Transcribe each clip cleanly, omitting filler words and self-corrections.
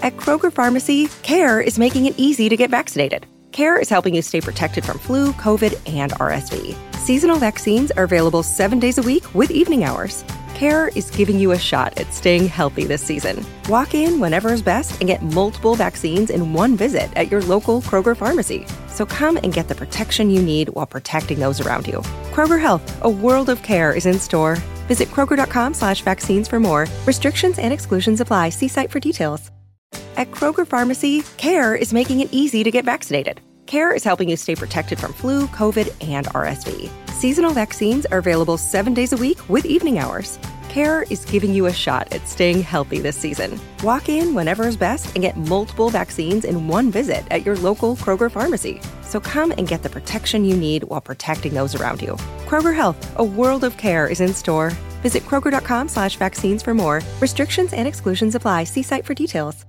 At Kroger Pharmacy, CARE is making it easy to get vaccinated. CARE is helping you stay protected from flu, COVID, and RSV. Seasonal vaccines are available 7 days a week with evening hours. CARE is giving you a shot at staying healthy this season. Walk in whenever is best and get multiple vaccines in one visit at your local Kroger Pharmacy. So come and get the protection you need while protecting those around you. Kroger Health, a world of care is in store. Visit Kroger.com/vaccines for more. Restrictions and exclusions apply. See site for details. At Kroger Pharmacy, CARE is making it easy to get vaccinated. CARE is helping you stay protected from flu, COVID, and RSV. Seasonal vaccines are available 7 days a week with evening hours. CARE is giving you a shot at staying healthy this season. Walk in whenever is best and get multiple vaccines in one visit at your local Kroger Pharmacy. So come and get the protection you need while protecting those around you. Kroger Health, a world of care is in store. Visit Kroger.com/vaccines for more. Restrictions and exclusions apply. See site for details.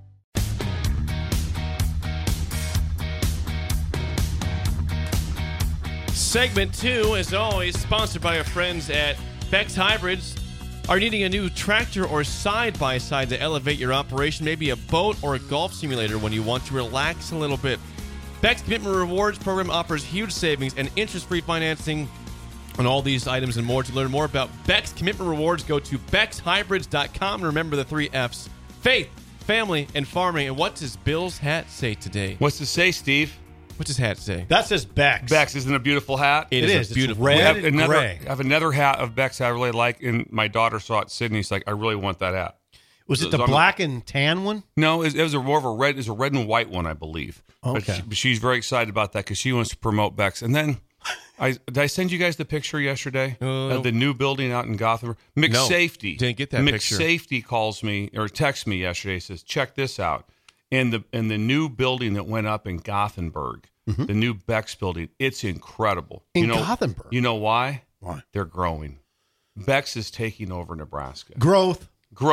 Segment 2, as always, sponsored by our friends at Bex Hybrids. Are you needing a new tractor or side-by-side to elevate your operation? Maybe a boat or a golf simulator when you want to relax a little bit. Bex Commitment Rewards program offers huge savings and interest-free financing on all these items and more. To learn more about Bex Commitment Rewards, go to BexHybrids.com and remember the 3 F's. Faith, family, and farming. And what does Bill's hat say today? What's it say, Steve? What's his hat say? That says Bex. Bex, isn't it a beautiful hat? It is. It's beautiful. red I and gray. have another hat of Bex I really like, and my daughter saw it. Sydney's like, I really want that hat. Was it the black and tan one? No, it was more of a red. It's a red and white one, I believe. Okay. But she's very excited about that because she wants to promote Bex. And then, did I send you guys the picture yesterday of the new building out in Gothenburg? McSafety. Didn't get that picture. McSafety calls me or texts me yesterday. Says, check this out. And the new building that went up in Gothenburg. Mm-hmm. The new Bex building, it's incredible. Gothenburg. You know why? Why? They're growing. Bex is taking over Nebraska. Growth.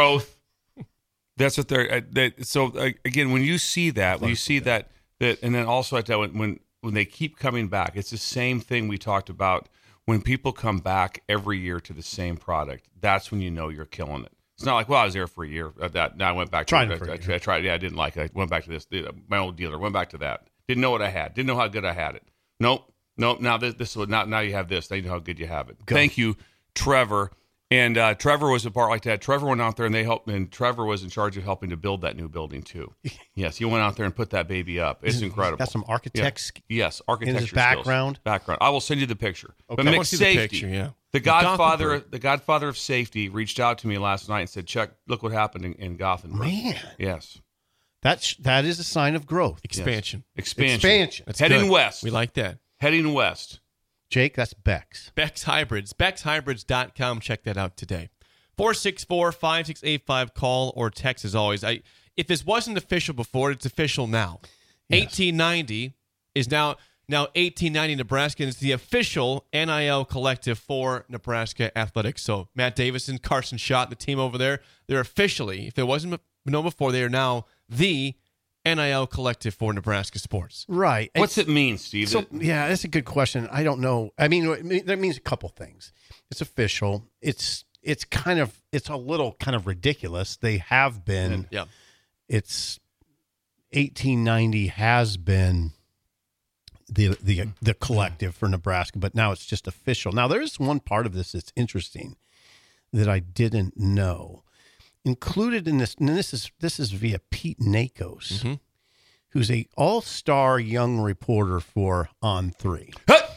That's what they're. Again, when you see that, and then also at that when they keep coming back, it's the same thing we talked about. When people come back every year to the same product, that's when you know you're killing it. It's not like, well, I was there for a year. Now I went back to it. I tried. Yeah, I didn't like it. I went back to this. My old dealer went back to that. Didn't know what I had. Didn't know how good I had it. Nope. Now this now you have this. Now you know how good you have it. Good. Thank you, Trevor. And Trevor was a part like that. Trevor went out there and they helped. And Trevor was in charge of helping to build that new building too. Yes, he went out there and put that baby up. It's incredible. Got some architects. Yeah. Yes, architecture in his background. Skills. I will send you the picture. Okay. But I want to see the McSafety, picture, yeah. the Godfather of safety, reached out to me last night and said, "Chuck, look what happened in Gothenburg." Man, yes. That is a sign of growth. Expansion. Yes. Expansion. That's heading good. west. We like that. Heading west. Jake, that's Bex. Bex Hybrids. BexHybrids.com. Check that out today. 464-5685. Call or text as always. If this wasn't official before, it's official now. Yes. 1890 is now 1890 Nebraska is the official NIL collective for Nebraska athletics. So Matt Davison, Carson Schott, the team over there, they're officially, if it wasn't known before, they are now the NIL collective for Nebraska sports. Right. What's it mean, Steve? So, yeah, that's a good question. I don't know. I mean, that means a couple things. It's official. It's a little kind of ridiculous. They have been. Yeah. It's 1890 has been the collective for Nebraska, but now it's just official. Now, there's one part of this that's interesting that I didn't know. Included in this, and this is via Pete Nakos, who's a all-star young reporter for On3.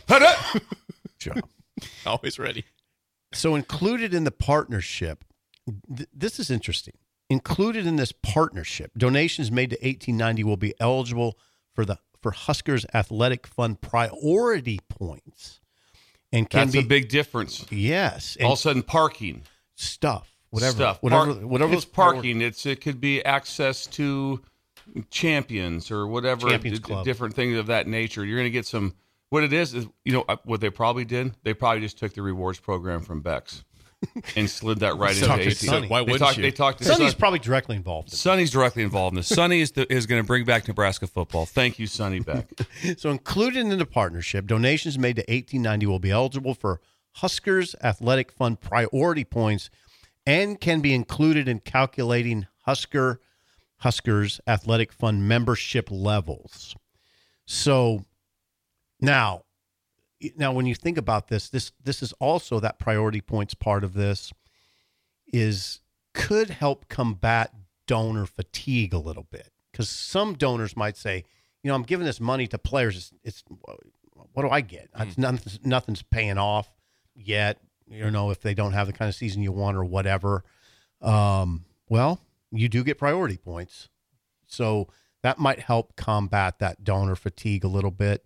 Job. Always ready. So included in the partnership, this is interesting. Included in this partnership, donations made to 1890 will be eligible for Huskers Athletic Fund priority points, and that's a big difference. Yes, all of a sudden parking whatever. It's parking. It could be access to champions or whatever, different things of that nature. You're going to get some. What it is what they probably did. They probably just took the rewards program from Bex and slid that right into 18. Why wouldn't you? They talked to Sonny's probably directly involved. Sonny's directly involved in this. Sonny is going to bring back Nebraska football. Thank you, Sonny Beck. So included in the partnership, donations made to 1890 will be eligible for Huskers Athletic Fund priority points and can be included in calculating Husker Huskers Athletic Fund membership levels. So now when you think about this is also that priority points part of this could help combat donor fatigue a little bit, because some donors might say, I'm giving this money to players. It's what do I get? Nothing's paying off yet. If they don't have the kind of season you want or whatever. Well, you do get priority points, so that might help combat that donor fatigue a little bit.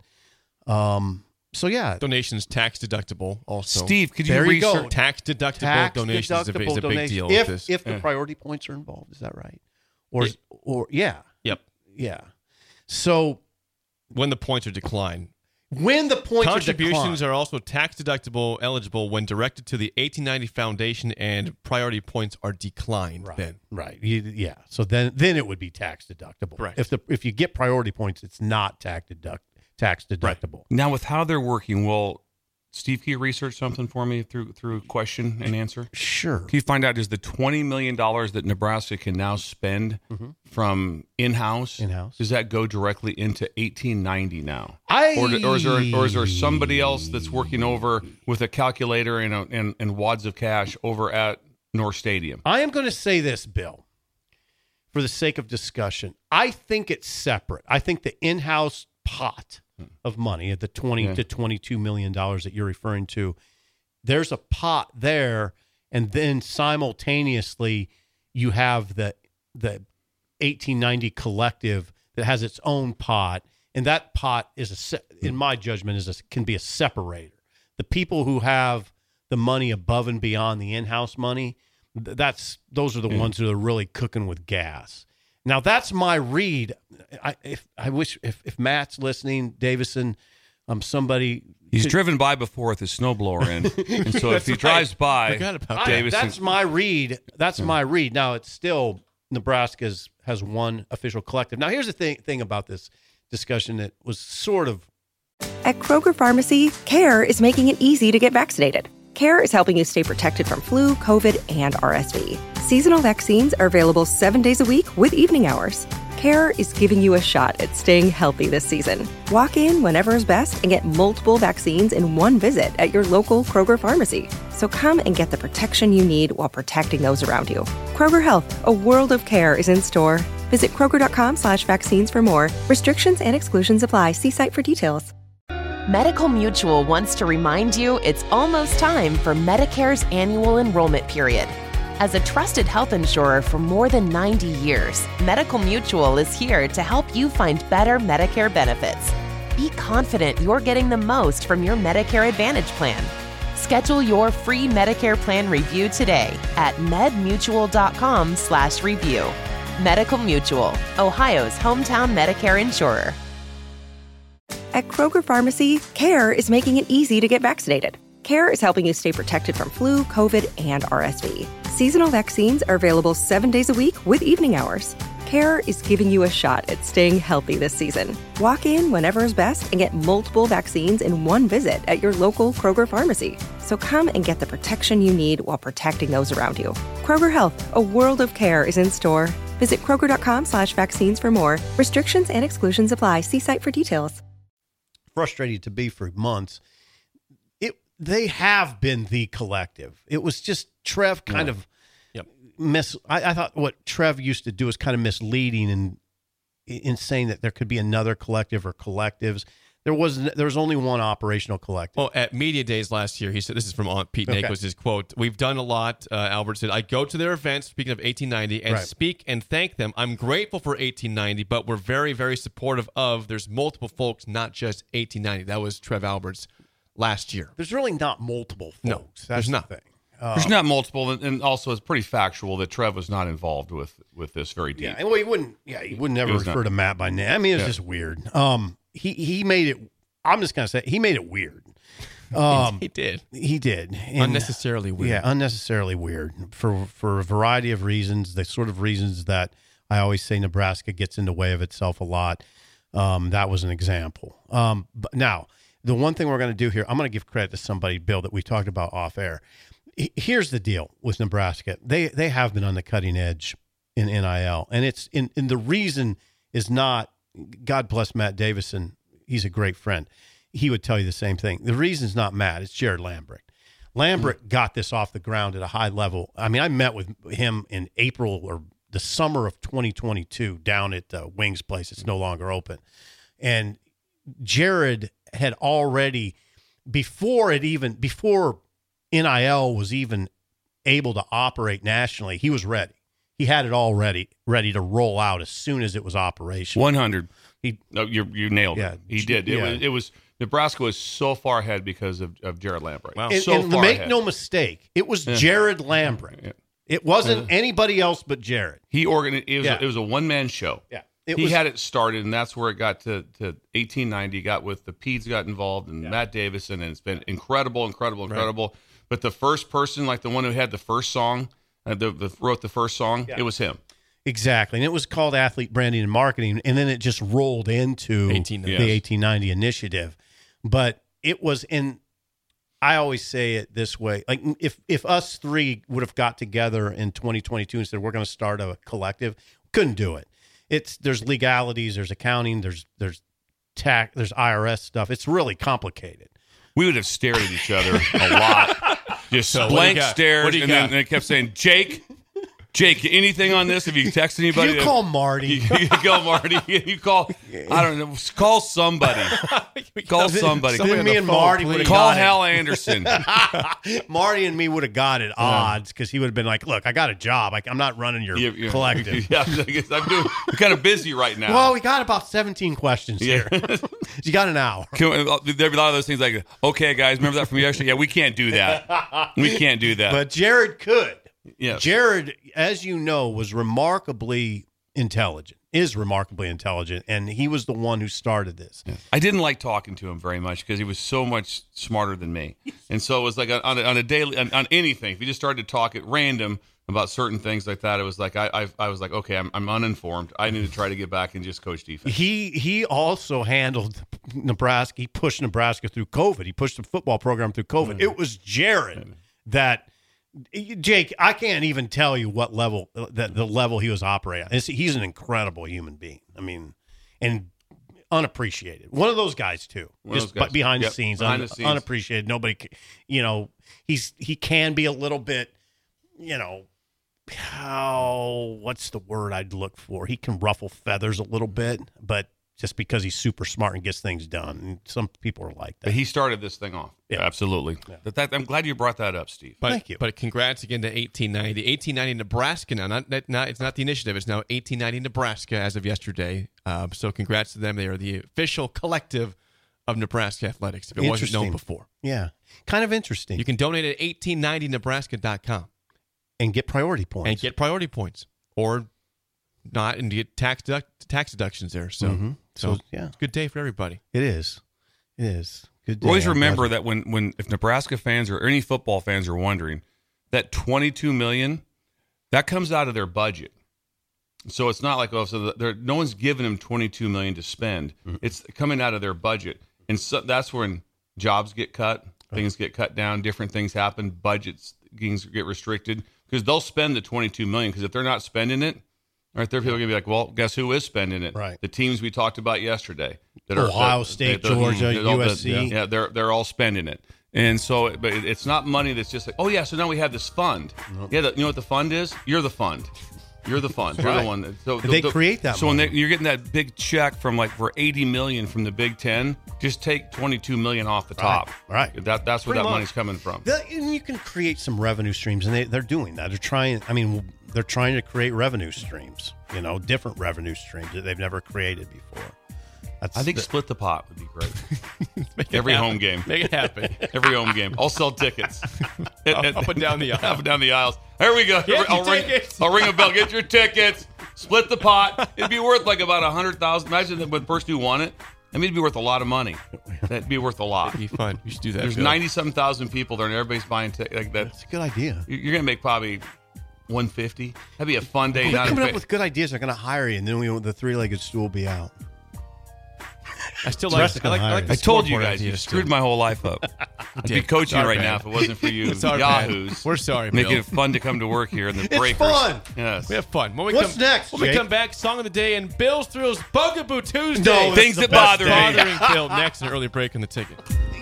So yeah, donations tax deductible. Also, Steve, could you There you research go. tax deductible donations is a big donation. deal with this. If the priority points are involved, is that right? Or yeah, Yep. yeah. So When the points are declined. when the points Contributions are are also tax deductible eligible when directed to the 1890 Foundation, and priority points are declined. right. Yeah. So then it would be tax deductible. Right. If you get priority points, it's not tax deductible. Now, with how they're working, Steve, can you research something for me through question and answer? Sure. Can you find out, is the $20 million that Nebraska can now spend from in-house, does that go directly into 1890 now? Or is there somebody else that's working over with a calculator and wads of cash over at North Stadium? I am going to say this, Bill, for the sake of discussion. I think it's separate. I think the in-house pot of money at the $20 to $22 million that you're referring to, there's a pot there, and then simultaneously you have the 1890 collective that has its own pot, and that pot in my judgment can be a separator. The people who have the money above and beyond the in-house money, those are the ones that are really cooking with gas. Now, that's my read. I wish if Matt's listening, Davison, somebody... He's driven by before with his snowblower in. And so if he drives by, Forgot about Davison... That's my read. That's my read. Now, it's still Nebraska has one official collective. Now, here's the thing about this discussion that was sort of... At Kroger Pharmacy, CARE is making it easy to get vaccinated. CARE is helping you stay protected from flu, COVID, and RSV. Seasonal vaccines are available 7 days a week with evening hours. CARE is giving you a shot at staying healthy this season. Walk in whenever is best and get multiple vaccines in one visit at your local Kroger Pharmacy. So come and get the protection you need while protecting those around you. Kroger Health, a world of care is in store. Visit Kroger.com/vaccines for more. Restrictions and exclusions apply. See site for details. Medical Mutual wants to remind you it's almost time for Medicare's annual enrollment period. As a trusted health insurer for more than 90 years, Medical Mutual is here to help you find better Medicare benefits. Be confident you're getting the most from your Medicare Advantage plan. Schedule your free Medicare plan review today at medmutual.com/review. Medical Mutual, Ohio's hometown Medicare insurer. At Kroger Pharmacy, CARE is making it easy to get vaccinated. CARE is helping you stay protected from flu, COVID, and RSV. Seasonal vaccines are available 7 days a week with evening hours. CARE is giving you a shot at staying healthy this season. Walk in whenever is best and get multiple vaccines in one visit at your local Kroger Pharmacy. So come and get the protection you need while protecting those around you. Kroger Health, a world of care is in store. Visit Kroger.com/vaccines for more. Restrictions and exclusions apply. See site for details. Frustrated to be for months. They have been the collective. It was just Trev kind of I thought what Trev used to do was kind of misleading in saying that there could be another collective or collectives. There was only one operational collective. Oh, at Media Days last year, he said, this is from Pete Nake, was his quote, "We've done a lot," Albert said, "I go to their events," speaking of 1890, "and speak and thank them. I'm grateful for 1890, but we're very, very supportive of, there's multiple folks, not just 1890. That was Trev Albert's last year. There's really not multiple folks. No, there's not. The thing. There's not multiple, and also it's pretty factual that Trev was not involved with this very deep. Yeah, well, he wouldn't ever refer to Matt by name. I mean, it's just weird. He made it. I'm just gonna say he made it weird. He did. He did. And, unnecessarily weird. Yeah, unnecessarily weird for a variety of reasons. The sort of reasons that I always say Nebraska gets in the way of itself a lot. That was an example. But now, the one thing we're going to do here, I'm going to give credit to somebody, Bill, that we talked about off air. Here's the deal with Nebraska. They have been on the cutting edge in NIL. And it's and the reason is not, God bless Matt Davison. He's a great friend. He would tell you the same thing. The reason is not Matt. It's Jared Lambrick. Lambrick got this off the ground at a high level. I mean, I met with him in April or the summer of 2022 down at Wings Place. It's no longer open. And Jared had already, before NIL was even able to operate nationally, he was ready. He had it all ready to roll out as soon as it was operational. 100. You nailed it. He did. Yeah. It was Nebraska was so far ahead because of Jared Lambrick. Wow. And make no mistake, it was Jared Lambrick. Yeah. It wasn't anybody else but Jared. He organized. It was a one-man show. Yeah. He had it started, and that's where it got to 1890. Got with the Peds got involved, and Matt Davison, and it's been incredible. Right. But the first person, like the one who had the first song, wrote the first song, it was him. Exactly, and it was called Athlete Branding and Marketing, and then it just rolled into the 1890 initiative. But it was I always say it this way, like if us three would have got together in 2022 and said we're going to start a collective, couldn't do it. There's legalities, there's accounting, there's tax, there's IRS stuff. It's really complicated. We would have stared at each other a lot, just blank stares, and then they kept saying, Jake, anything on this? Have you texted anybody? You call Marty. You call Marty. You call, I don't know, call somebody. Call somebody. Then me and Marty would have call got Hal Anderson. Marty and me would have got it odds because he would have been like, look, I got a job. I'm not running your collective. Yeah, I'm kind of busy right now. Well, we got about 17 questions here. You got an hour. There'd be a lot of those things like, okay, guys, remember that from yesterday? Yeah, we can't do that. We can't do that. But Jared could. Yes. Jared, as you know, is remarkably intelligent, and he was the one who started this. Yeah. I didn't like talking to him very much because he was so much smarter than me. And so it was like on a daily, on anything, if you just started to talk at random about certain things like that, it was like, I was like, okay, I'm uninformed. I need to try to get back and just coach defense. He also handled Nebraska. He pushed Nebraska through COVID. He pushed the football program through COVID. It was Jared that... Jake, I can't even tell you what level the level he was operating at. He's an incredible human being. I mean, and unappreciated. One of those guys too. Behind the scenes, unappreciated. Nobody, he can be a little bit, what's the word I'd look for? He can ruffle feathers a little bit, but just because he's super smart and gets things done. And some people are like that. But he started this thing off. Yeah. Absolutely. Yeah. I'm glad you brought that up, Steve. Thank you. But congrats again to 1890. 1890 Nebraska now. It's not the initiative. It's now 1890 Nebraska as of yesterday. So congrats to them. They are the official collective of Nebraska Athletics, if it wasn't known before. Yeah. Kind of interesting. You can donate at 1890nebraska.com. And get priority points. Or not, and get tax deductions there. So, so yeah, it's a good day for everybody. It is. Good day. Always remember that if Nebraska fans or any football fans are wondering, that $22 million, that comes out of their budget. So it's not like no one's giving them $22 million to spend. Mm-hmm. It's coming out of their budget, and so that's when jobs get cut, things get cut down, different things happen, budgets things get restricted because they'll spend the $22 million. Because if they're not spending it. Right there, people are going to be like, well, guess who is spending it? Right. The teams we talked about yesterday. Ohio State, Georgia, USC. They're all spending it. And so, but it's not money that's just like, oh, yeah, so now we have this fund. Nope. Yeah, you know what the fund is? You're the fund. You're the fund. You're the one. So they create that So money. when you're getting that big check for $80 million from the Big Ten, just take $22 million off the top. Right. That's where that money's coming from. And you can create some revenue streams, and they're doing that. They're trying to create revenue streams, different revenue streams that they've never created before. I think split the pot would be great. Every home game. Make it happen. Every home game. I'll sell tickets. Up and down the aisle. Up and down the aisles. There we go. I'll ring a bell. Get your tickets. Split the pot. It'd be worth like about $100,000. Imagine when the person who won it. I mean, it'd be worth a lot of money. That'd be worth a lot. It'd be fun. You should do that. There's 97,000 people there, and everybody's buying tickets. Like that. That's a good idea. You're going to make probably $150. That'd be a fun day. Coming up with good ideas. They're going to hire you, and then the three-legged stool will be out. I still like Jessica I Myers. the I told you scoreboard guys, idea you still. screwed my whole life up. I'd be coaching Our right bad. now if it wasn't for you It's our bad. yahoos. We're sorry, Making Bill. it fun to come to work here in the It's breakers. fun. Yes. We have fun. When we What's come, next, When we Jake? come back, Song of the Day and Bill's Thrills Bugaboo Tuesday. No, that's Things the that best bother day. me. Bothering Bill next, an early break in the ticket.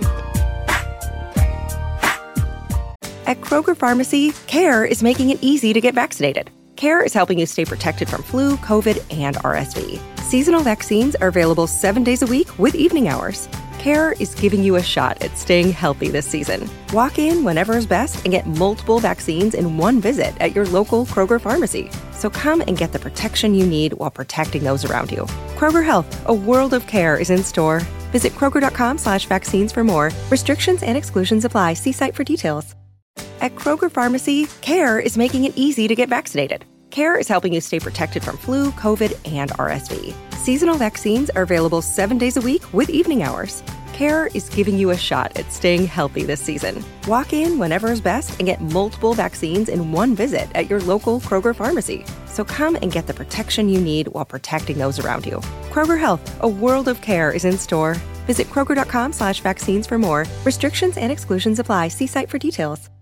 At Kroger Pharmacy, CARE is making it easy to get vaccinated. CARE is helping you stay protected from flu, COVID, and RSV. Seasonal vaccines are available 7 days a week with evening hours. CARE is giving you a shot at staying healthy this season. Walk in whenever is best and get multiple vaccines in one visit at your local Kroger Pharmacy. So come and get the protection you need while protecting those around you. Kroger Health, a world of care is in store. Visit Kroger.com/vaccines for more. Restrictions and exclusions apply. See site for details. At Kroger Pharmacy, CARE is making it easy to get vaccinated. CARE is helping you stay protected from flu, COVID, and RSV. Seasonal vaccines are available 7 days a week with evening hours. CARE is giving you a shot at staying healthy this season. Walk in whenever is best and get multiple vaccines in one visit at your local Kroger Pharmacy. So come and get the protection you need while protecting those around you. Kroger Health, a world of care is in store. Visit Kroger.com/vaccines for more. Restrictions and exclusions apply. See site for details.